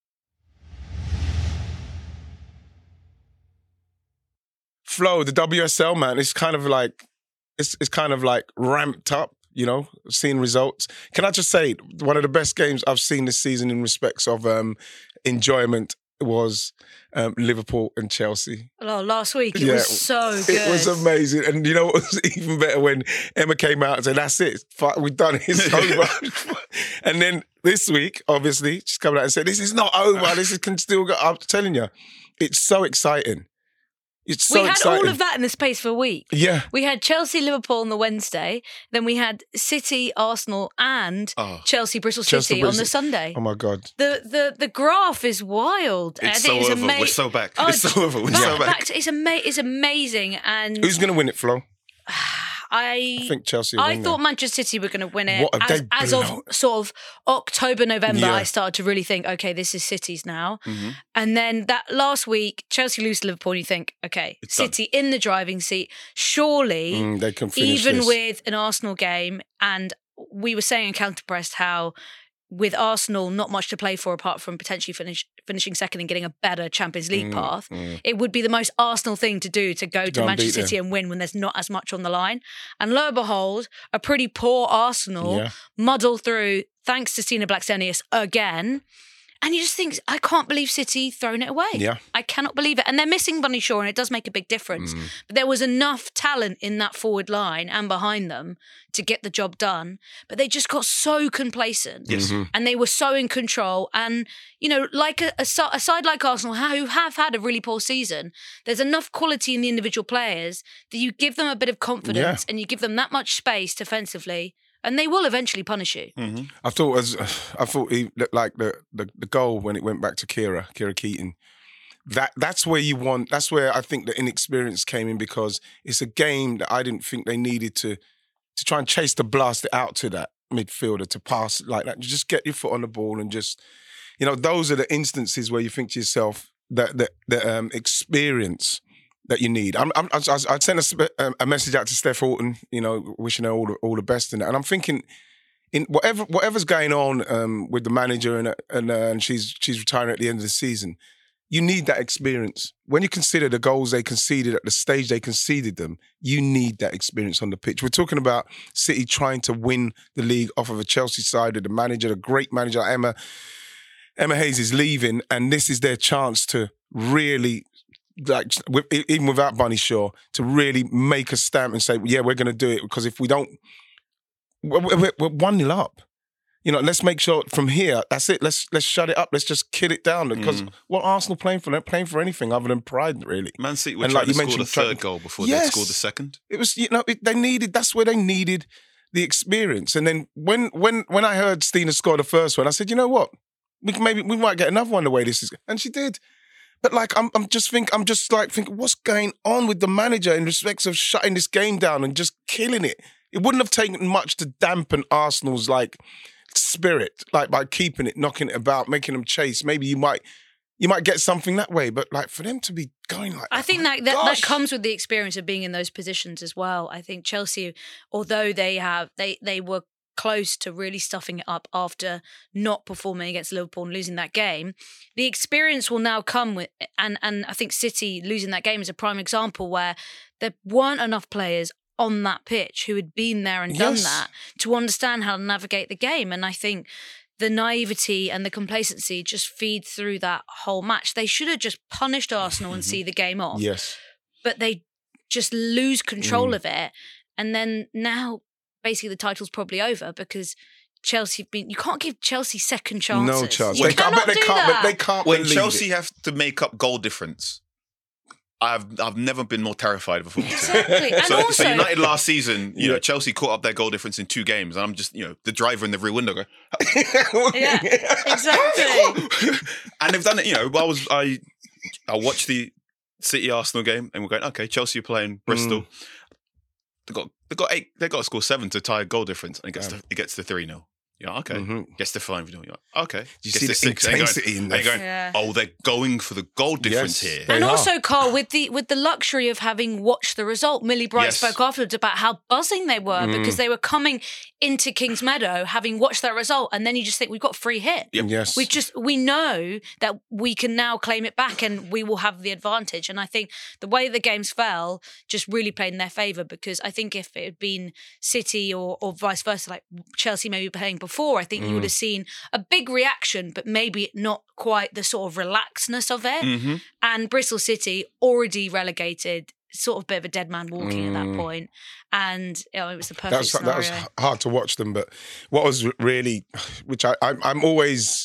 Flo, the W S L, man, it's kind of like it's it's kind of like ramped up. You know, seeing results. Can I just say one of the best games I've seen this season in respects of um, enjoyment was um, Liverpool and Chelsea. Oh, last week it Yeah, was so good. It was amazing. And you know what was even better when Emma came out and said, that's it, Fuck, we've done it, it's over. And then this week, obviously, she's coming out and said, this is not over, this is, can still go. I'm telling you, it's so exciting. It's so we had exciting. all of that in the space of a week. Yeah. We had Chelsea, Liverpool on the Wednesday. Then we had City, Arsenal, and Oh. Chelsea, Bristol Chelsea, City on Bristol- the Sunday. Oh my God. The the the graph is wild. I It's think so over. ama- We're so back. Oh, It's so over. We're back- so back. back to- it's, ama- it's amazing. And Who's going to win it, Flo? I I think Chelsea will I win thought now. Manchester City were going to win it. What have As, they as of blown? sort of October, November, Yeah. I started to really think, okay, this is City's now. Mhm. And then that last week, Chelsea lose to Liverpool, and you think, okay, It's done. City in the driving seat. Surely, Mm, they can finish even this. with an Arsenal game, and we were saying in Counterpressed how with Arsenal not much to play for apart from potentially finish, finishing second and getting a better Champions League Mm, path, mm. it would be the most Arsenal thing to do to go to go and beat Manchester City and win when there's not as much on the line. And lo and behold, a pretty poor Arsenal Yeah. muddle through thanks to Stina Blackstenius again. And you just think, I can't believe City thrown it away. Yeah. I cannot believe it. And they're missing Bunny Shaw, and it does make a big difference. Mm. But there was enough talent in that forward line and behind them to get the job done. But they just got so complacent. Yes. Mhm. And they were so in control. And, you know, like a, a, si- a side like Arsenal, who have had a really poor season, there's enough quality in the individual players that you give them a bit of confidence and you give them that much space defensively, and they will eventually punish you. hmm I thought as I thought he, like the, the the goal when it went back to Kira, Kira Keaton. That that's where you want. That's where I think the inexperience came in, because it's a game that I didn't think they needed to to try and chase the blast it out to that midfielder to pass like that. You just get your foot on the ball and just, you know, those are the instances where you think to yourself that the the um, experience that you need. I'm, I'm, I, I sent a, sp- a message out to Steph Horton, you know, wishing her all the, all the best in that. And I'm thinking, in whatever whatever's going on um, with the manager and and, uh, and she's she's retiring at the end of the season, you need that experience. When you consider the goals they conceded at the stage they conceded them, you need that experience on the pitch. We're talking about City trying to win the league off of a Chelsea side with the manager, the great manager Emma Emma Hayes is leaving, and this is their chance to really, like, with, even without Bunny Shaw, to really make a stamp and say, yeah, we're going to do it, because if we don't, we're, we're, we're one nil up. You know, let's make sure from here, that's it. Let's let's shut it up. Let's just kill it down. Because Mm. what Arsenal playing for? They're playing for anything other than pride, really. Man City were And trying like you to score the mentioned, try- third goal before Yes. they scored the second. It was, you know, it, they needed, that's where they needed the experience. And then when when when I heard Stina score the first one, I said, you know what? We can maybe we might get another one the way this is. And she did. But like I'm I'm just think I'm just like thinking, what's going on with the manager in respects of shutting this game down and just killing it? It wouldn't have taken much to dampen Arsenal's like spirit, like by keeping it, knocking it about, making them chase. Maybe you might you might get something that way. But like for them to be going like I that, think my that, that that gosh. comes with the experience of being in those positions as well. I think Chelsea, although they have they they were close to really stuffing it up after not performing against Liverpool and losing that game, the experience will now come with, and and I think City losing that game is a prime example where there weren't enough players on that pitch who had been there and done Yes. that to understand how to navigate the game. And I think the naivety and the complacency just feed through that whole match. They should have just punished Arsenal and see the game off. Yes. But they just lose control Mm. of it. And then now, basically, the title's probably over because Chelsea have been. You can't give Chelsea second chances. No chance. You They, I cannot bet they do can't. that. They can't. When believe Chelsea it. have to make up goal difference, I've I've never been more terrified of a football team. Exactly. And So, also, so United last season, you Yeah. know, Chelsea caught up their goal difference in two games, and I'm just, you know, the driver in the rear window going, yeah, exactly. and they've done it. You know, I was I I watched the City Arsenal game, and we're going, okay, Chelsea are playing Bristol. They got they got eight. They got to score seven to tie a goal difference, and it gets Yeah. to it gets to three nil. Yeah, okay. Mhm. Gets to five nil. You're like, okay. You Gets see to the six, and you're going- intensity in and there. you're going, Yeah. oh, they're going for the goal difference Yes. here. They And are. also, Carl, with the with the luxury of having watched the result, Millie Bright Yes. spoke afterwards about how buzzing they were Mm. because they were coming into Kings Meadow having watched that result, and then you just think we've got free hit. Yep. Yes. We just we know that we can now claim it back, and we will have the advantage. And I think the way the games fell just really played in their favour because I think if it had been City or or vice versa, like Chelsea maybe playing before, I think you would have seen a big reaction, but maybe not quite the sort of relaxedness of it. Mm-hmm. And Bristol City already relegated, sort of bit of a dead man walking at that Mm. point. And you know, it was the perfect that was, scenario. that was h- hard to watch them, but what was really, which I, I'm, I'm always,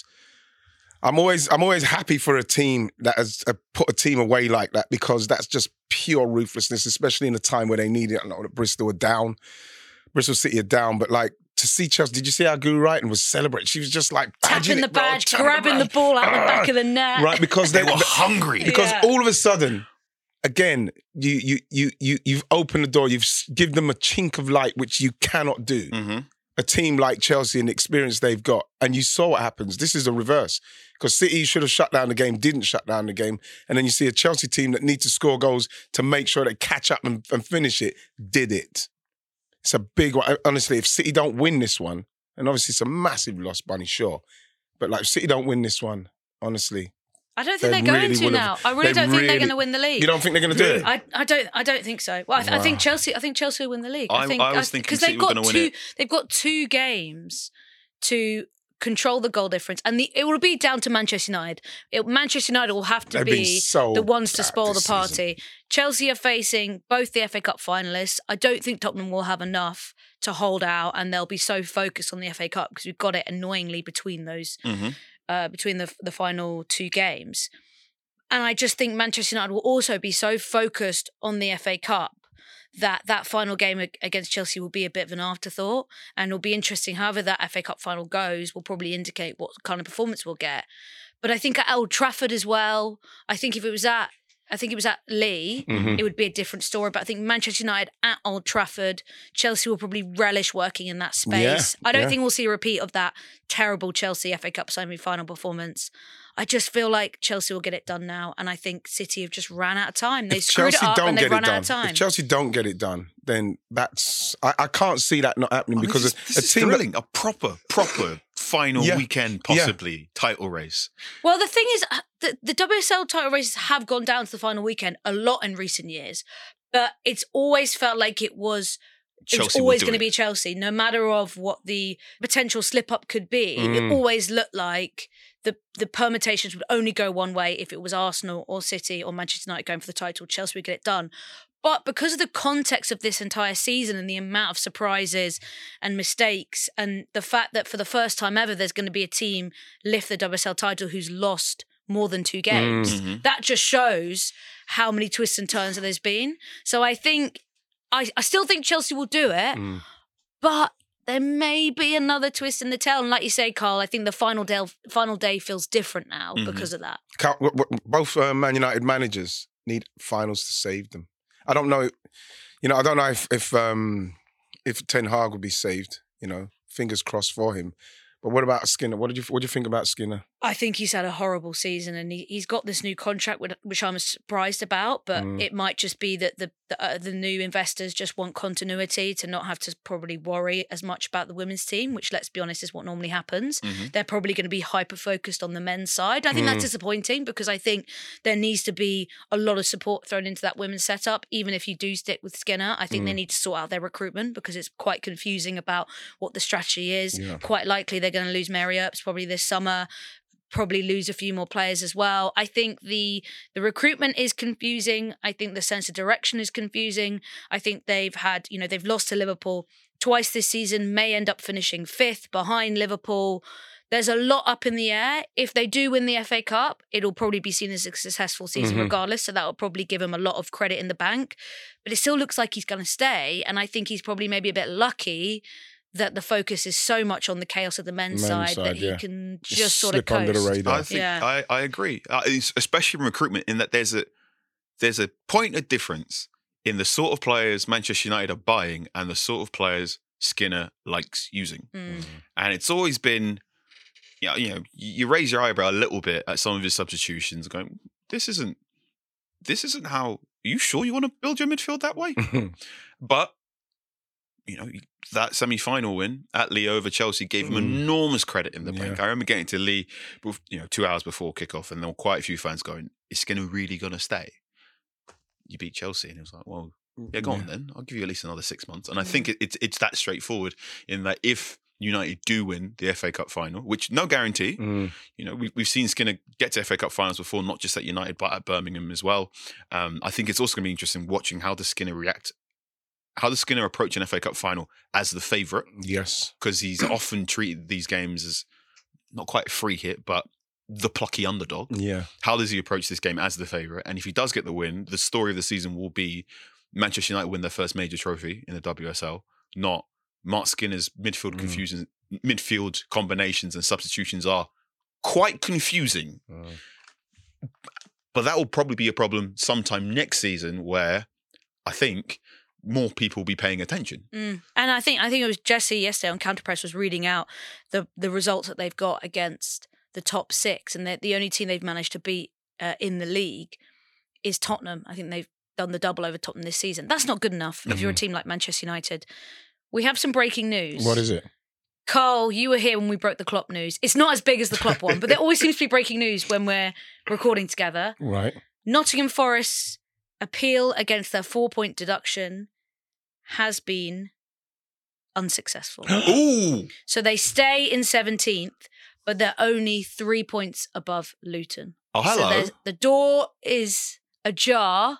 I'm always, I'm always happy for a team that has uh, put a team away like that because that's just pure ruthlessness, especially in a time where they need it. I know that Bristol were down, Bristol City are down, but like to see Chelsea, did you see how Guru Wrighton was celebrating? She was just like badging Tapping the it, bro, badge, tapping grabbing the badge. ball out the Ah, back of the net. right? Because They they, were hungry. because Yeah. all of a sudden, again, you you you you you've opened the door. You've s- give them a chink of light, which you cannot do. Mm-hmm. A team like Chelsea and the experience they've got, and you saw what happens. This is the reverse because City should have shut down the game, didn't shut down the game, and then you see a Chelsea team that needs to score goals to make sure they catch up and, and finish it. Did it? It's a big one. Honestly, if City don't win this one, and obviously it's a massive loss, Bunny, sure, but like if City don't win this one, honestly, I don't They think they're going really to would've- now. I really they don't think they're really- going to win the league. you don't think they're going to do it? I, I don't I don't think so. Well, I, th- I think Wow. Chelsea I think Chelsea will win the league. I- think I was thinking because City they've were got gonna win two it. they've got two games to control the goal difference, and the, it will be down to Manchester United. It, Manchester United will have to They've been be so the ones to bad spoil the this season. party. Chelsea are facing both the F A Cup finalists. I don't think Tottenham will have enough to hold out, and they'll be so focused on the F A Cup because we've got it annoyingly between those Mm-hmm. uh, between the the final two games. And I just think Manchester United will also be so focused on the F A Cup that that final game ag- against Chelsea will be a bit of an afterthought, and it'll be interesting. However that F A Cup final goes will probably indicate what kind of performance we'll get. But I think at Old Trafford as well, I think if it was at I think it was at Lee, Mhm. it would be a different story. But I think Manchester United at Old Trafford, Chelsea will probably relish working in that space. Yeah, I don't yeah. think we'll see a repeat of that terrible Chelsea F A Cup semi-final performance. I just feel like Chelsea will get it done now, and I think City have just ran out of time. They If screwed Chelsea it up don't and they've get it run done, out of time. if Chelsea don't get it done, then that's I, I can't see that not happening because this, a, this a is team that- thrilling. A proper, proper final Yeah. weekend, Yeah. possibly title race. Well, the thing is, uh, the, the W S L title races have gone down to the final weekend a lot in recent years, but it's always felt like it was. It was Chelsea will always do going to it. be Chelsea, no matter of what the potential slip up could be. Mm. It always looked like the the permutations would only go one way if it was Arsenal or City or Manchester United going for the title. Chelsea would get it done. But because of the context of this entire season and the amount of surprises and mistakes, and the fact that for the first time ever there's going to be a team lift the W S L title who's lost more than two games, Mhm. that just shows how many twists and turns there's been. So I think, I, I still think Chelsea will do it, Mm. but there may be another twist in the tail. And like you say, Carl, I think the final day, final day feels different now Mhm. because of that. Can't- w- w- both uh, Man United managers need finals to save them. I don't know, you know, I don't know if if um, if Ten Hag would be saved. You know, fingers crossed for him. But what about Skinner? What did you what do you think about Skinner? I think he's had a horrible season, and he, he's got this new contract, which I'm surprised about. But Mm. it might just be that the the, uh, the new investors just want continuity to not have to probably worry as much about the women's team, which, let's be honest, is what normally happens. Mhm. They're probably going to be hyper focused on the men's side. I think that's Mm. disappointing because I think there needs to be a lot of support thrown into that women's setup. Even if you do stick with Skinner, I think they Mm. need to sort out their recruitment because it's quite confusing about what the strategy is. Yeah. Quite likely they're going to lose Mary Earps probably this summer. Probably lose a few more players as well. I think the the recruitment is confusing. I think the sense of direction is confusing. I think they've had, you know, they've lost to Liverpool twice this season, may end up finishing fifth behind Liverpool. There's a lot up in the air. If they do win the F A Cup, it'll probably be seen as a successful season Mhm. regardless. So that will probably give him a lot of credit in the bank. But it still looks like he's going to stay. And I think he's probably maybe a bit lucky that the focus is so much on the chaos of the men's, Men's side, side, that he yeah. can Just just, sort of slip under the coast. radar. I think Yeah. I, I agree, uh, it's- especially in recruitment, in that there's a there's a point of difference in the sort of players Manchester United are buying and the sort of players Skinner likes using, Mm. and it's always been, you know, you know, you raise your eyebrow a little bit at some of his substitutions, going, "This isn't, this isn't how." Are you sure you want to build your midfield that way? But you know, that semi-final win at Lee over Chelsea gave him Mm. enormous credit in the bank. Yeah. I remember getting to Lee, bef- you know, two hours before kickoff, and there were quite a few fans going, "Is Skinner really going to stay?" You beat Chelsea, and it was like, "Well, yeah, go on then. I'll give you at least another six months." And I think it, it's it's that straightforward in that if United do win the F A Cup final, which no guarantee, Mm. you know, we, we've seen Skinner get to F A Cup finals before, not just at United, but at Birmingham as well. Um, I think it's also going to be interesting watching how does Skinner react, how does Skinner approach an F A Cup final as the favourite, Yes. because he's often treated these games as not quite a free hit, but the plucky underdog. Yeah. How does he approach this game as the favourite? And if he does get the win, the story of the season will be Manchester United win their first major trophy in the W S L, not Mark Skinner's midfield Mm. confusion, midfield combinations and substitutions are quite confusing. Mm. But that will probably be a problem sometime next season where I think more people will be paying attention. Mm. And I think I think it was Jesse yesterday on Counterpress was reading out the the results that they've got against the top six, and the only team they've managed to beat uh, in the league is Tottenham. I think they've done the double over Tottenham this season. That's not good enough if you're a team like Manchester United. We have some breaking news. What is it? Carl, you were here when we broke the Klopp news. It's not as big as the Klopp one, but there always seems to be breaking news when we're recording together. Right. Nottingham Forest's appeal against their four-point deduction has been unsuccessful. Ooh! So they stay in seventeenth, but they're only three points above Luton. Oh, So hello. there's- the door is ajar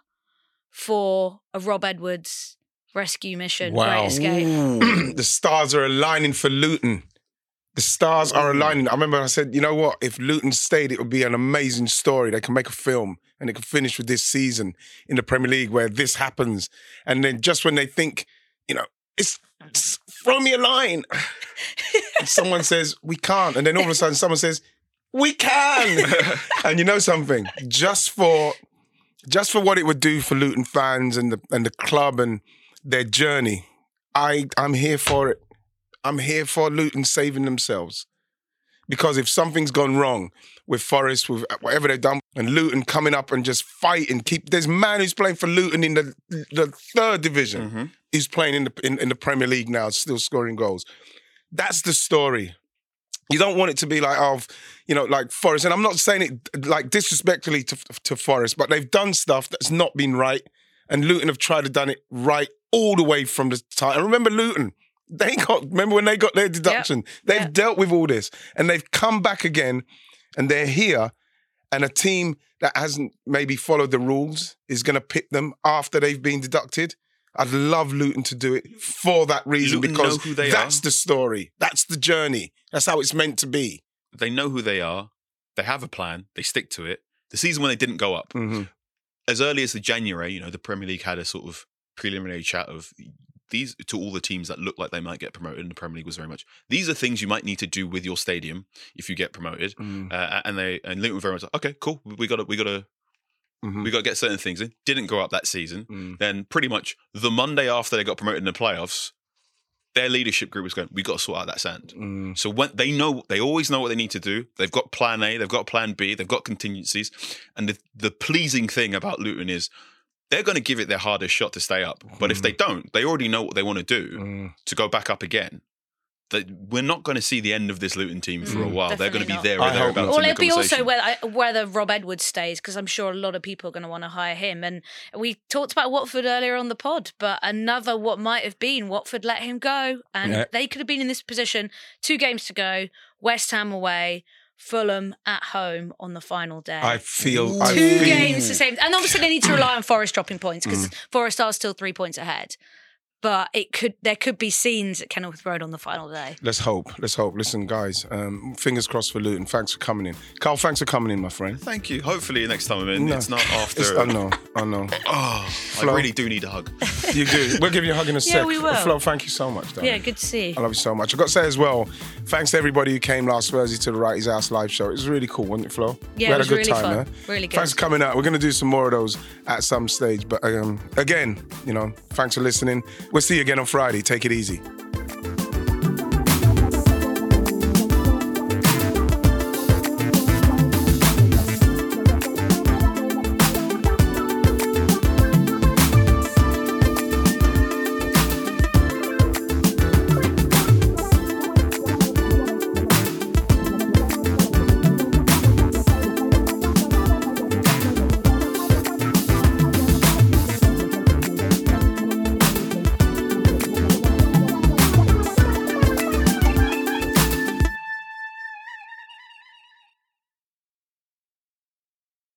for a Rob Edwards rescue mission. Wow. Great escape. Ooh. The stars are aligning for Luton. The stars are aligning. I remember I said, you know what? If Luton stayed, it would be an amazing story. They can make a film and it can finish with this season in the Premier League where this happens. And then just when they think, you know, it's, it's throw me a line. And someone says, we can't. And then all of a sudden someone says, we can. And you know something? Just for just for what it would do for Luton fans and the and the club and their journey, I, I'm here for it. I'm here for Luton saving themselves. Because if something's gone wrong with Forest, with whatever they've done, and Luton coming up and just fighting, keep there's a man who's playing for Luton in the the third division, Mhm. who's playing in the in, in the Premier League now, still scoring goals. That's the story. You don't want it to be like, oh, you know, like Forest. And I'm not saying it like disrespectfully to, to Forest, but they've done stuff that's not been right. And Luton have tried to done it right all the way from the time. And remember Luton, they got, remember when they got their deduction? They've Yep. dealt with all this and they've come back again and they're here. And a team that hasn't maybe followed the rules is going to pick them after they've been deducted. I'd love Luton to do it for that reason Luton because know who they that's are. the story. That's the journey. That's how it's meant to be. They know who they are. They have a plan. They stick to it. The season when they didn't go up, Mm-hmm. as early as the January, you know, the Premier League had a sort of preliminary chat of these to all the teams that look like they might get promoted. And the Premier League was very much, these are things you might need to do with your stadium if you get promoted. Mm-hmm. Uh, and they and Luton were very much like, okay, cool. We got to we got to Mm-hmm. we got to get certain things in. Didn't go up that season. Then pretty much the Monday after they got promoted in the playoffs, their leadership group was going, we got to sort out that sand. Mm. So when they know, they always know what they need to do. They've got plan A, they've got plan B, they've got contingencies. And the, the pleasing thing about Luton is they're going to give it their hardest shot to stay up. But mm. if they don't, they already know what they want to do mm. to go back up again. That we're not going to see the end of this Luton team for Mm, a while. They're going to be not. there I or thereabouts. Well, in the it'll be also conversation. whether, whether Rob Edwards stays, because I'm sure a lot of people are going to want to hire him. And we talked about Watford earlier on the pod, but another what might have been, Watford let him go. And Yeah. they could have been in this position. Two games to go, West Ham away, Fulham at home on the final day. I feel Two I feel, games the same. And obviously they need to rely on Forest dropping points because Forest are still three points ahead. But it could there could be scenes at Kenilworth Road on the final day. Let's hope. Let's hope. Listen, guys, um, fingers crossed for Luton. Thanks for coming in. Carl, thanks for coming in, my friend. Thank you. Hopefully next time I'm in, No. it's not after. It's, I know, I know. Oh, Flo. I really do need a hug. You do. We'll give you a hug in a Yeah, sec. we will. Flo, thank you so much, darling. Yeah, good to see you. I love you so much. I've got to say as well, thanks to everybody who came last Thursday to the Wrighty's House live show. It was really cool, wasn't it, Flo? Yeah, we had it was a good really time, fun. man. Really good. Thanks for coming out. We're going to do some more of those at some stage. But um, again, you know, thanks for listening. We'll see you again on Friday. Take it easy.